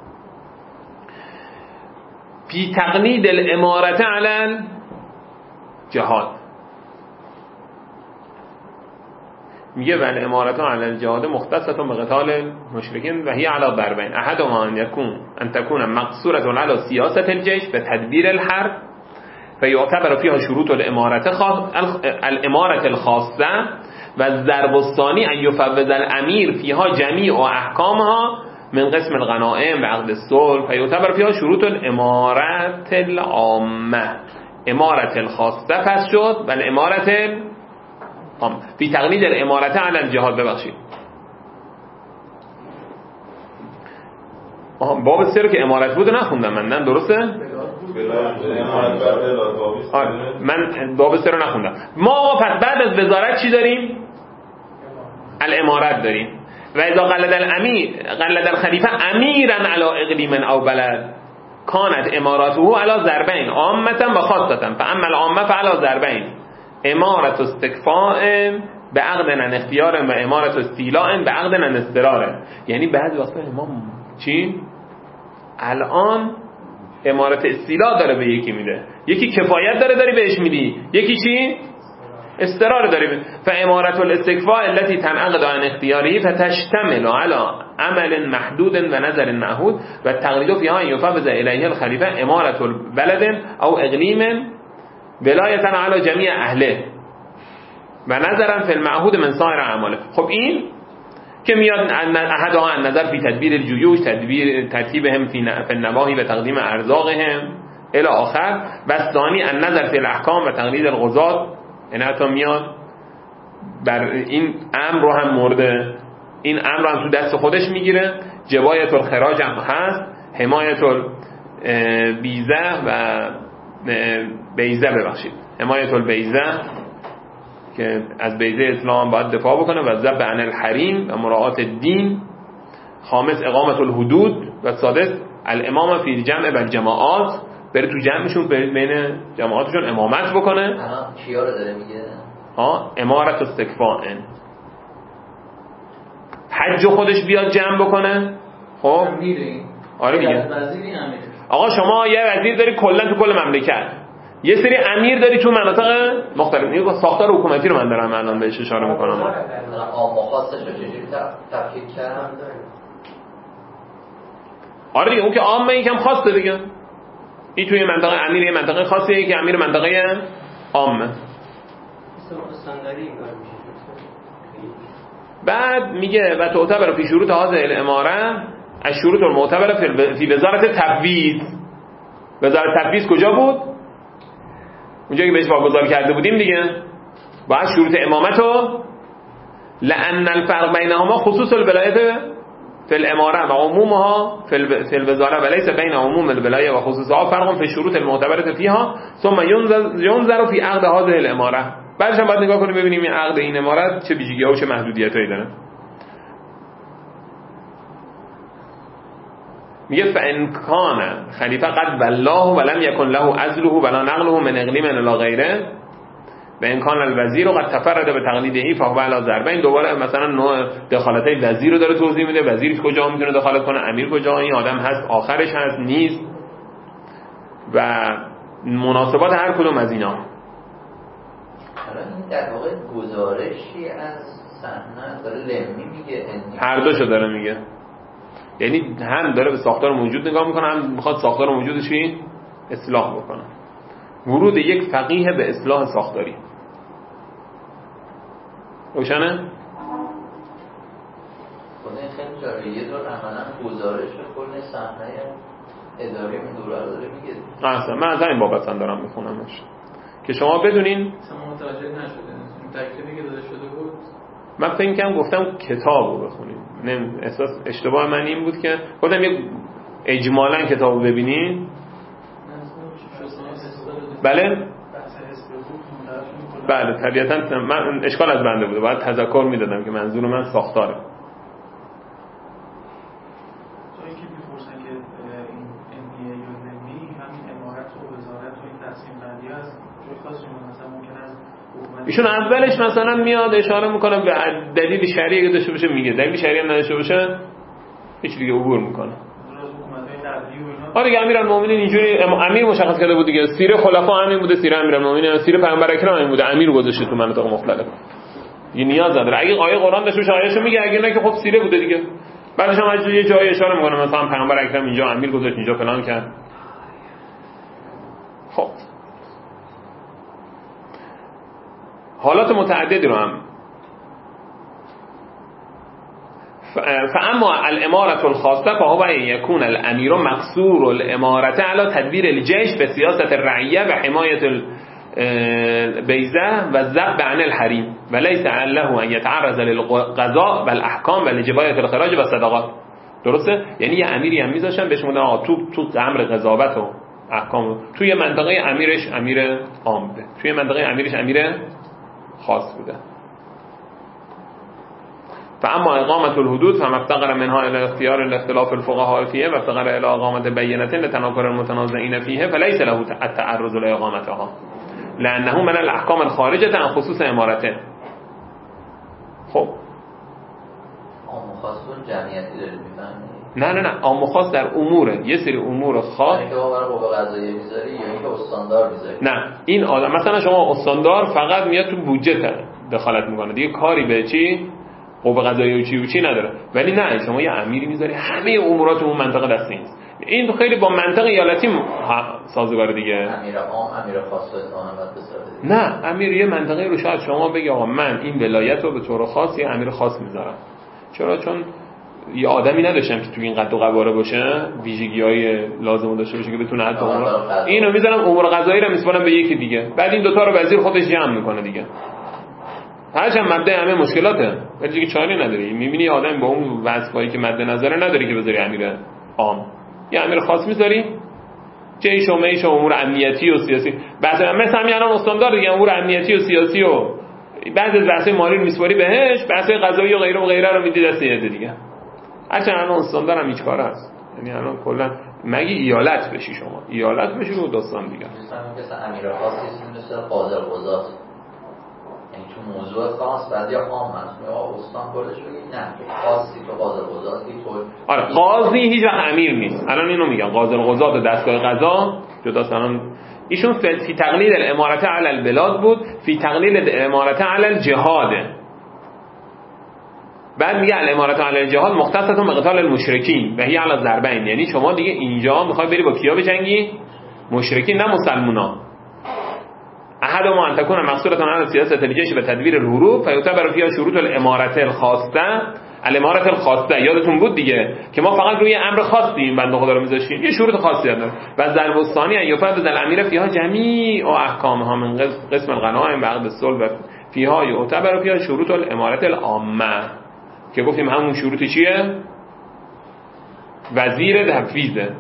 فی تقنید الامارت علی الجهاد، میگه ول امارت علی الجهاد مختصة بقتال المشرکین و هی علی ضربین احدهما ان یکون ان تكون مقصورة علی سیاست الجیش و تدبیر الحرب فیعتبر فيها شروط الامارت خاص الامارت الخاصه و الضرب الثانی ان یفوض الامیر فيها جمیع و احکامها من قسم الغنائم و عقد الصلح فیعتبر فيها شروط الامارت العامه. امارت الخاصه پس شد و الامارت العامه فی تقنید الامارت علی الجهاد. ببخشید باب سه رو که امارت بود نخوندم من، نه درسته؟ من باب سه رو نخوندم. ما پس بعد از وزارت چی داریم؟ الامارت داریم. و اذا قلد الامیر قلد الخلیفه امیرا علی اقلیم او بلد کانت اماراته علی ضربین عامه و خاصه فاما العامه فعلی ضربین امارت استکفاء به عقد عن اختیار و امارت استیلاء به عقد عن اضطرار. یعنی بعضی وقتا امام چی؟ الان امارت استیلاء داره به یکی میده، یکی کفایت داره داری بهش میدی، یکی چی؟ استقرار داره. فامارت الاستکفاء التي تنعقد عن اختیاره فتشتمل على عمل محدود و نظر معهود و تقلید فيها يفوض الیه الخلیفه امارت بلد او اقلیم ولایتا على جمیع اهله و نظرا فی المعهود من سایر اعماله. خب این که میاد احدها عن نظر فی تدبیر الجیوش تدبیر ترتیبهم فی النواهی و تقدیم ارزاقهم الی آخر. و ثانی النظر فی الاحکام و تقلید القضات، این حتی میاد بر این امر رو هم مورد این امر رو هم تو دست خودش میگیره. جبایت الخراج هم هست، حمایت البیزه و بیزه ببخشید حمایت البیزه که از بیزه اسلام باید دفاع بکنه و ذب عن الحریم و مراعات دین. خامس اقامت الحدود و سادس الامام فی الجمع و الجماعات، بره تو جمعشون بین جماعاتشون امامت بکنه. الان کیا رو داره میگه؟ ها امارت استکفاء، حج خودش بیاد جمع بکنه. خب آره دیگه. آقا شما یه وزیر داری کلا تو کل مملکت، یه سری امیر داری تو مناطق مختلف. این ساختار حکومتی رو من دارم الان بهش اشاره میکنم. عام و خاصش رو چجوری تفکیک کردم؟ آره دیگه، اون که عامه یکم خاصه دیگه. این توی منطقه امیر یه منطقه خاصیه که امیر منطقه عامه. بعد میگه و تعتبر فی شروط هذه الاماره الشروط المعتبره فی وزارت تفویض. وزارت تفویض کجا بود؟ اونجا که بهش واگذار کرده بودیم دیگه. باید شروط امامتو لأن الفرق بینهما خصوص الولایت فی الاماره و عمومها فی الوزاره و لیس بین عموم الولایه و خصوصها فرق فی الشروط المعتبره فیها ثم ينظر فی عقد هذه الاماره. بعدش هم باید نگاه کنیم ببینیم این عقد این امارت چه ویژگی‌ها و چه محدودیتایی داره. میگه فان کان خلیفه قد والله ولم یکن له عزله ولا نقله من اقلیم الی غیره و ان کان الوزیر قد تفرد به تقلیده فهو علی ضربین. دوباره مثلا نوع دخالتای وزیر رو داره توضیح میده. وزیر کجا میتونه دخالت کنه، امیر کجا، این آدم هست، آخرش هست، نیست و مناسبات هر کدوم از اینا. این در واقع گزارشی از صحنه داره لمی میگه، هر دوشو داره میگه. یعنی هم داره به ساختار موجود نگاه میکنه، هم میخواد ساختار موجودش رو اصلاح بکنه. ورود یک فقیه به اصلاح ساختاری. روشنه؟ خود این خیلی جالبه. یه دور عملا گزارش کل صحنه اداری اون دوره رو داره میگه. اصلا من از این بابت دارم میخونمش که شما بدونین. شما متوجه نشده تکلیفی که داده شده بود. من فکر کنم گفتم کتابو بخونید. نه احساس اشتباه من این بود که گفتم یک اجمالاً کتابو ببینین. بله بله طبیعتاً من اشکال از بنده بوده، باید تذکر میدادم که منظور من ساختاره. جایی که میپرسن که این امنیه یا نمی همین امارت و وزارت و این تقسیم بندی هست جای خاصی مثلا ممکن است ایشون اولش مثلا میاد اشاره میکنه به دلیل شرعی که داشته باشه، میگه دلیل شرعی هم نداشته باشه هیچ دیگه عبور میکنه. آره دیگه امیرالمومنین اینجوری امیر مشخص کرده بود دیگه. سیره خلفا همین بوده، سیره امیرالمومنین، سیره پیامبر اکرم همین بوده، امیر گذاشته تو مناطق مختلف. دیگه نیاز نداره. اگه آیه قرآن داشته باشه آیه‌شو میگه، اگه نه که خب سیره بوده دیگه. بعدش هم از یه جایی اشاره میکنه مثلا پیامبر اکرم اینجا امیر گذاشت، اینجا فلان کرد. خب حالات متعددی رو هم فاما الاماره الخاصه فهو يكون الامير مقصور الاماره على تدبير الجيش بسياسه الرعيه وحمايه البيزه والذب عن الحريم وليس له ان يتعرض للقضاء والاحكام ولجبايه الخراج والصدقات. درسته؟ یعنی یه امیری هم میذاشن بهش میگن آقا تو تو امر قضاوت و احکام توی منطقه امیرش امیر عام بوده، توی منطقه امیرش امیر خاص بوده. فاما اقامت الحدود فما افتقر منها الى اختیار الاختلاف الفقهاء فيه و افتقر الى اقامت بینه لتناكر المتنازعين فيه فليس له التعرض لاقامتها لانه من الاحکام الخارجه عن خصوص امارته. خب عام و خاص جمعیتی داره میفهمی؟ نه نه نه عام و خاص در اموره، یه سری امور خاص. یعنی که ما برای قوه قضاییه میذاری یا اینکه استاندار میذاری؟ نه این آدم مثلا شما استاندار فقط میاد تو بودجه دخالت میکنه دیگه، کاری به چی قوه قضاییه و چی و چی نداره. ولی نه شما یه امیری میذاری همه امورات اون منطقه دست اینه. این خیلی با منطق ایالتی سازگار دیگه. امیر عام امیر خاص رو نه امیر یه منطقه رو شاید شما بگی آقا من این ولایت رو به طور خاص یه امیر خاص میذارم. چرا؟ چون یه آدمی نداشتم که توی این قد و قواره باشه، ویژگی‌های لازم داشته باشه که بتونه حتی اون اینو میذارم امور غذایی رو میسپارم به یکی دیگه، بعد این دوتا رو وزیر خودش جمع میکنه دیگه. هرچند مبدأ همه مشکلاته ولی دیگه چاره نداری. میبینی آدم با اون وظیفه‌ای که مد نظره نداری که بذاری امیر عام، یه امیر خاص میذاری جیش و میش و امور امنیتی و سیاسی، بعضی مثلا همین الان استاندار دیگه امور امنیتی و سیاسی و بعضی از بحث‌های مالی رو میسپاری بهش، بحث‌های قضایی و غیره و غیره رو میدی دست یه دیگه. هرچند الان استاندار هم هیچ کاره هست، یعنی الان کلا مگی ایالت بشی شما ایالت بشی رو داستان دیگه. مثلا مثلا امیر خاصی مثل قاضی قضات، یعنی تو موضوع خاص بعضی عام هست یا استان کلش بگید نه خاصی تو قاضی قضاتی تو. آره قاضی هیچ وقت امیر نیست. الان اینو میگم قاضی قضات و دستگاه قضا جداست. الان ایشون فی تقلیل الامارته علی البلاد بود، فی تقلیل الامارته علی الجهاد. بعد میگه الامارته علی الجهاد مختصة بقتال المشرکین و هی علی الضربین، یعنی شما دیگه اینجا میخوای بری با کیا بجنگی؟ مشرکین نه مسلمونا. احد ما ان تكون مقصودة علی سیاست الجيش و تدبیر الحروب فیعتبر فيها شروط الامارته الخاصه. الامارته الخاصه یادتون بود دیگه که ما فقط روی امر خاصی این بنده خدا رو میذاشیم، یه شروط خاصی داره. و ضرب الثانی ان یفرض الامیر فيها جمیع احکامها من قسم الغنائم و عقد الصلح و فيها یعتبر فيها شروط الامارته العامه که گفتیم همون شروط چیه؟ وزیر تنفیذه.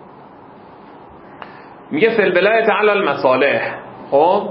میگه فی الولایة علی المصالح. خب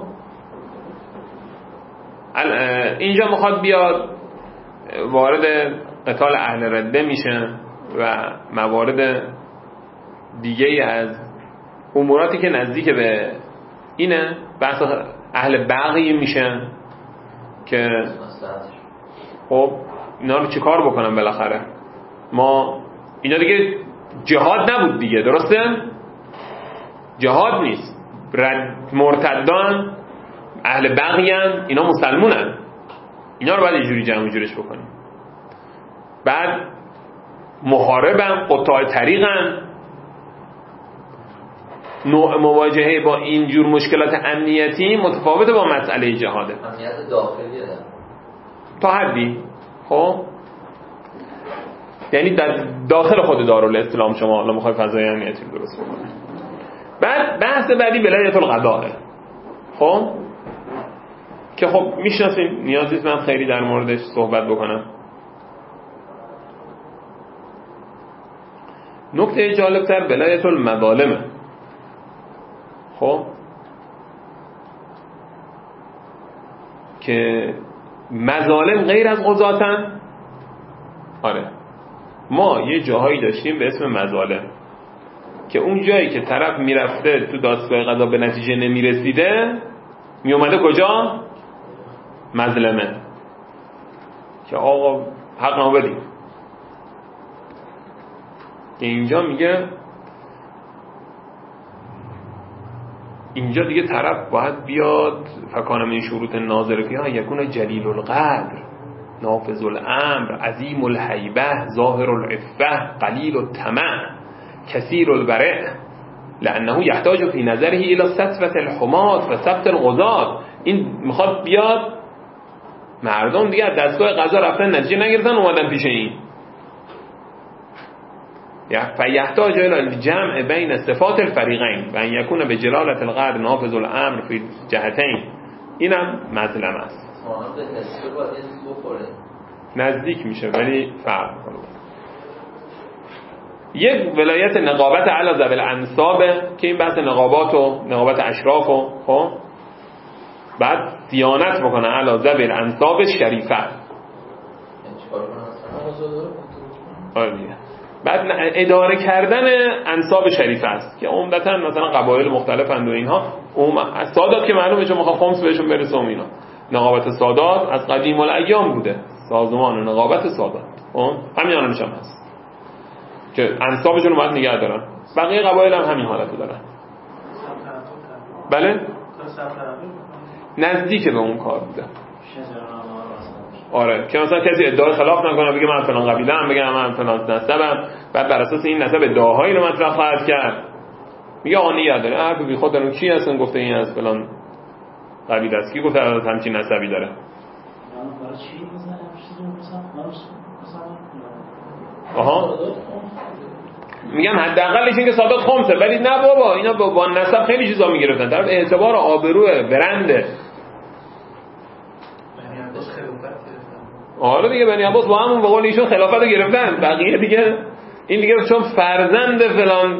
اینجا میخواد بیاد وارد قتال اهل رده میشه و موارد دیگه از اموراتی که نزدیک به اینه، بحث اهل بغی میشه که خب اینا رو چیکار بکنم بالاخره. ما اینا دیگه جهاد نبود دیگه، درسته؟ جهاد نیست، مرتدان اهل بغیان، اینا مسلمونن، اینا رو باید اینجوری جمع جورش بکنیم. بعد محاربن، قطاع طریقن. نوع مواجهه با اینجور مشکلات امنیتی متفاوته با مسئله جهاده. امنیت داخلیه تا حدی. خب یعنی در داخل خود دارالاسلام شما الان میخوای فضای امنیتی رو درست بکنی. بعد بحث بعدی ولایت القضاء. خب که خب میشناسیم، نیازی نیست من خیلی در موردش صحبت بکنم. نکته جالبتر ولایت المظالمه. خب که مظالم غیر از قضاتن. آره ما یه جاهایی داشتیم به اسم مظالم که اون جایی که طرف میرفته تو دادگاه قضا به نتیجه نمیرسیده میومده کجا؟ مظلمه، که آقا حق ما بدیم. اینجا میگه اینجا دیگه طرف باید بیاد فکان من شروط ناظر فیها یکون جلیل القدر نافذ الامر عظیم الهیبه ظاهر العفه قلیل الطمع کثیر الورع لانه یحتاج فی نظره الى ستوة الحمات و ثبت الغضات. این میخواد بیاد مردم دیگه دستگاه قضا رفتن نتیجه نگرفتن اومدن پیش این، فیحتاج الى الجمع بین صفات الفریقین و ان یکون بجلالة القدر نافذ الامر فی جهتین. اینم مظلم است. نزدیک میشه ولی فرق میکنه. یک ولایت نقابت علی ذوی الانصابه که این بحث نقابات و نقابت اشراف و خب بعد دیانت بکنه علی ذوی الانصاب شریفه. آره بعد اداره کردن انصاب شریفه است که عمدتاً مثلا قبایل مختلفند و اینها. اون سادات که معلومه چون میخواد خمس بهشون برسه و اینا. نقابت سادات از قدیم الایام بوده، سازمان نقابت سادات همین الانش هم هست که انصابشون رو باید نگه دارن. بقیه قبایل هم همین حالتو دارن. بله نزدیک به اون کار بوده. آره که مثلا کسی ادعای خلاف نکنه بگه من فلان قبیله ام، بگه من فلان نسبم، بعد بر اساس این نسب ادعاهایی رو مطرح خواهد کرد. میگه آن نگه داره هر بی خود دارن کی هستن گفته این از فلان قبیله است، کی گفته از همچین نسبی داره. آها میگم حداقلش این که سادات خمسه، ولی نه بابا اینا با, با نسب خیلی چیزا میگرفتن، طرف اعتبار آبروه برنده. آره دیگه بنی عباس با همون به قول ایشون خلافت رو گرفتن، بقیه دیگه این دیگه چون فرزند فلان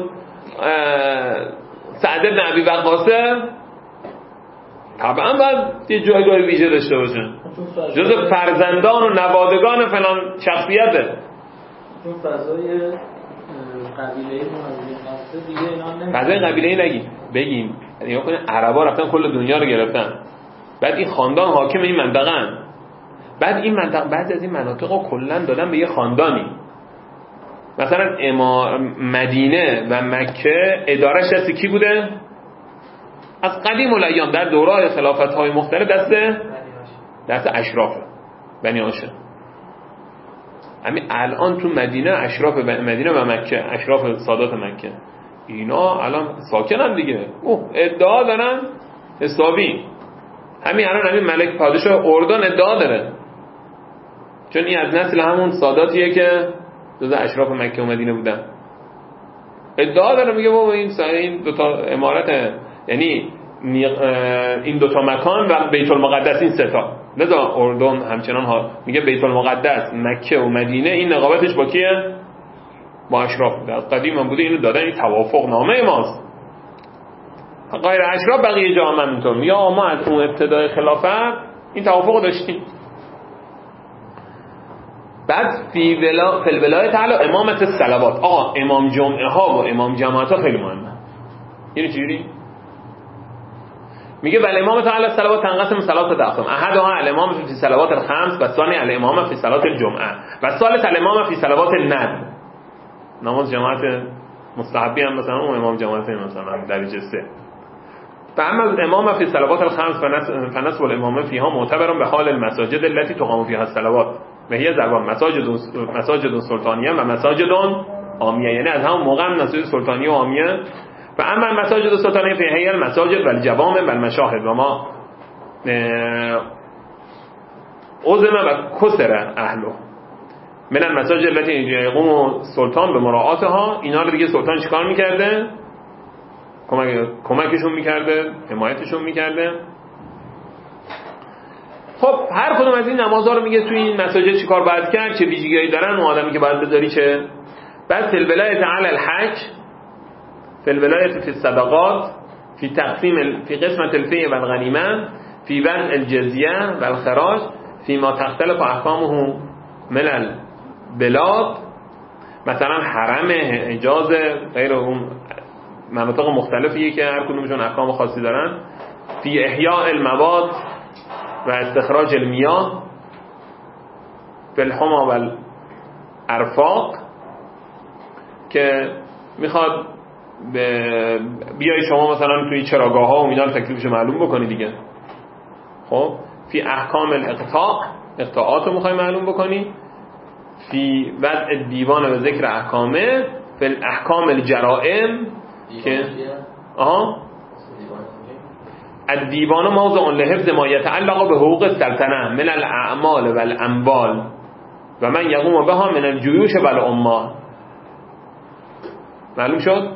سعد بن ابی وقاصه طبعا باید یه جایگاه ویژه داشته باشن، جز فرزندان و نوادگان فلان شخصیته. چون فضای قبیله مهاجرین دیگه اینا نمیشه. فضای قبیله نگی بگیم نگاه کنه عربا رفتن کل دنیا رو گرفتن، بعد این خاندان حاکم این منطقه ان. بعد این منطقه بعضی از این مناطق رو کلا دادن به یه خاندانی. مثلا اما مدینه و مکه ادارش دست کی بوده؟ از قدیم الایام در دوران خلافت‌های مختلف دست دست اشراف بنی هاشم. همین الان تو مدینه اشراف مدینه و مکه، اشراف سادات مکه اینا الان ساکنن دیگه، اوه ادعا دارن حسابی. همین الان همین ملک پادشاه اردن ادعا داره، چون این از نسل همون ساداتیه که جز اشراف مکه و مدینه بودن. ادعا داره میگه بابا این این دو تا امارت، یعنی این دو تا مکان و بیت المقدس، این سه تا، لذا اردن همچنان ها میگه بیت المقدس، مکه و مدینه این نقابتش با کیه؟ با اشراف بوده، از قدیم هم بوده، اینو دادن، این توافق نامه ماست. غیر اشراف بقیه جا هم همینطور میگه ما از اون ابتدای خلافت این توافق داشتیم. بعد فی ولا فی الولایت علی امامت الصلوات، آقا امام جمعه ها و امام جماعت ها خیلی مهمه. یعنی چجوری؟ میگه ولی امامت علی الصلوات تنقسم ثلاثه اقسام، احدها الامام فی صلوات الخمس و ثانی الامام فی صلات الجمعه و ثالث الامام فی صلوات الندب. نماز جماعت مستحبی هم مثلا اون امام جماعت مثلا درجه سه. فاما الامام فی صلوات الخمس فنسب الامام فیها معتبر به حال المساجد التي تقام فيها الصلوات و هي زبان مساجد مساجد سلطانیه و مساجد عامیه، یعنی از همون موقع مساجد سلطانیه و عامیه. و اما المساجد السلطانیه فی هي المساجد والجوامع والمشاهد و ما عظم و کسر اهله من المساجد التي يقوم سلطان به مراعاتها. اینا رو دیگه سلطان چیکار میکرده؟ کمک کمکشون میکرده، حمایتشون میکرده. خب هر کدوم از این نمازها رو میگه توی این مساجد چیکار باید کرد، چه ویژگی‌هایی دارن، اون آدمی که باید بذاری چه. بعد فی الولایت علی الحج، فی الولایت فی الصدقات، فی تقسیم فی قسمت الفیء و الغنیمه، فی وضع الجزیه و الخراج، فی ما تختلف احکامه من البلاد. مثلا حرم، حجاز، غیر اون مناطق مختلفیه که هر کدومشون احکام خاصی دارن. فی احیاء المواد و استخراج المیاه، فی الحما و الارفاق، که میخواد بیای شما مثلا توی چراگاه ها و اینا تکلیفشو معلوم بکنی دیگه. خب فی احکام الاقطاع، اقطاعات رو میخوای معلوم بکنی. فی وضع دیوان و ذکر احکامه، فی احکام الجرائم، که آها الدیوان موضع لحفظ ما يتعلق به حقوق السلطنه من الاعمال و الاموال و من یقوم بها من الجیوش و العمال. معلوم شد؟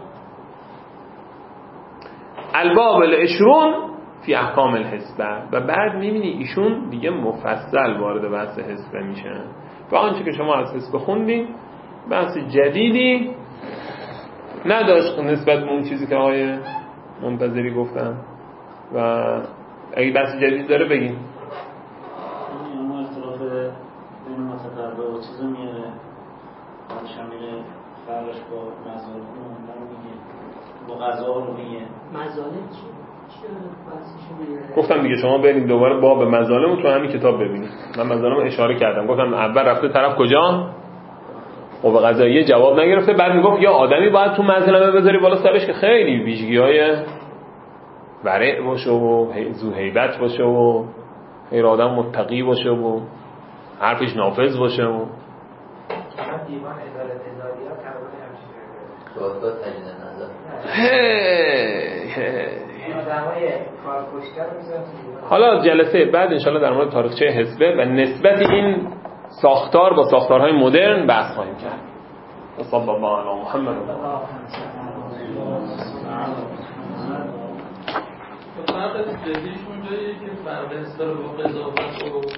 الباب العشرون فی احکام الحسبه. و بعد میبینی ایشون دیگه مفصل وارد بحث حسبه میشه و آنچه که شما از حسبه خوندین بحث جدیدی نداشت نسبت به اون چیزی که آقای منتظری گفتن. و اگه بحث جدید داره بگین. اما اختلاف بین متقربه و چیزا میاره، بعد شامل فرقش با مظالم رو میگه، با قضا رو میگه. مظالم چی؟ چی بحثش میاره؟ گفتم دیگه شما برید دوباره باب مظالم رو تو همین کتاب ببینید. من مظالم رو اشاره کردم، گفتم اول رفته طرف کجا؟ و به قضاییه جواب نگرفته، بعد میگفت یا آدمی باید تو مظلمه بذاری بالا سرش که خیلی ویژگی‌های ورع باشه و ذو هیبت باشه و خیر آدم متقی باشه و حرفش نافذ باشه و دیوان اداره اداری ها تقریبا همچین دادگاه تجدید نظر آدمای کارکشته رو میذارن. حالا جلسه بعد انشالله در مورد تاریخچه حسبه و نسبت این ساختار با ساختارهای مدرن بحث خواهیم کرد. و صلی الله علی محمد. فرق جدیش اونجاییه که فرق استر با قضاوت و